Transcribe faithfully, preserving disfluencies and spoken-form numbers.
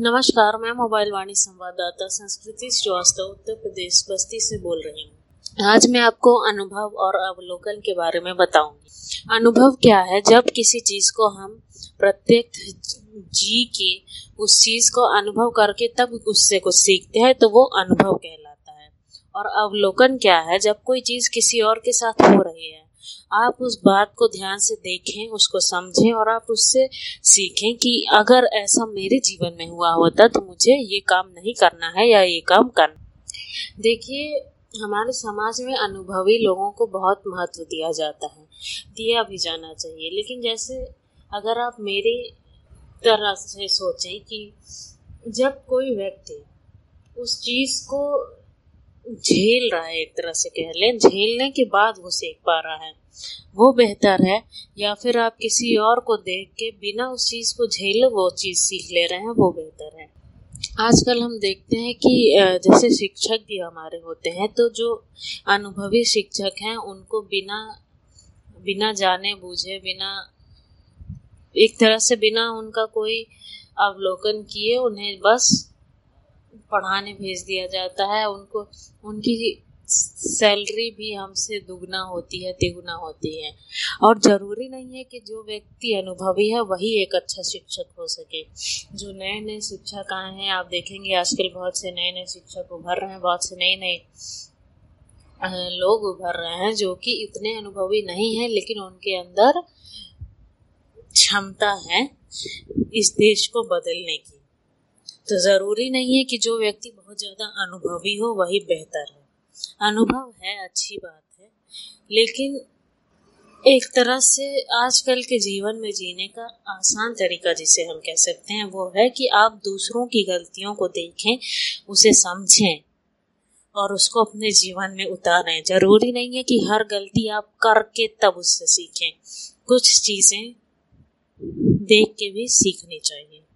नमस्कार, मैं मोबाइल वाणी संवाददाता संस्कृति श्रीवास्तव उत्तर प्रदेश बस्ती से बोल रही हूँ। आज मैं आपको अनुभव और अवलोकन के बारे में बताऊंगी। अनुभव क्या है? जब किसी चीज को हम प्रत्यक्ष जी के उस चीज को अनुभव करके तब उससे कुछ सीखते हैं तो वो अनुभव कहलाता है। और अवलोकन क्या है? जब कोई चीज किसी और के साथ हो रही है, आप उस बात को ध्यान से देखें, उसको समझें और आप उससे सीखें कि अगर ऐसा मेरे जीवन में हुआ होता तो मुझे ये काम नहीं करना है या ये काम करना। देखिए, हमारे समाज में अनुभवी लोगों को बहुत महत्व दिया जाता है, दिया भी जाना चाहिए। लेकिन जैसे अगर आप मेरी तरह से सोचें कि जब कोई व्यक्ति उस चीज को झेल रहा है, एक तरह से कह लें, झेलने के बाद वो सीख पा रहा है, वो बेहतर है, या फिर आप किसी और को देख के बिना उस चीज को झेले वो चीज सीख ले रहे हैं, वो बेहतर है। आजकल हम देखते हैं कि जैसे शिक्षक भी हमारे होते हैं, तो जो अनुभवी शिक्षक हैं उनको बिना बिना जाने बूझे, बिना एक तरह से बिना उनका कोई अवलोकन किए उन्हें बस पढ़ाने भेज दिया जाता है। उनको उनकी सैलरी भी हमसे दुगना होती है, तिगुना होती है। और ज़रूरी नहीं है कि जो व्यक्ति अनुभवी है वही एक अच्छा शिक्षक हो सके। जो नए नए शिक्षक आए हैं, आप देखेंगे आजकल बहुत से नए नए शिक्षक उभर रहे हैं, बहुत से नए नए लोग उभर रहे हैं जो कि इतने अनुभवी नहीं हैं, लेकिन उनके अंदर क्षमता है इस देश को बदलने की। तो ज़रूरी नहीं है कि जो व्यक्ति बहुत ज़्यादा अनुभवी हो वही बेहतर है। अनुभव है, अच्छी बात है, लेकिन एक तरह से आजकल के जीवन में जीने का आसान तरीका जिसे हम कह सकते हैं वो है कि आप दूसरों की गलतियों को देखें, उसे समझें और उसको अपने जीवन में उतारें। ज़रूरी नहीं है कि हर गलती आप करके तब उससे सीखें, कुछ चीज़ें देख के भी सीखनी चाहिए।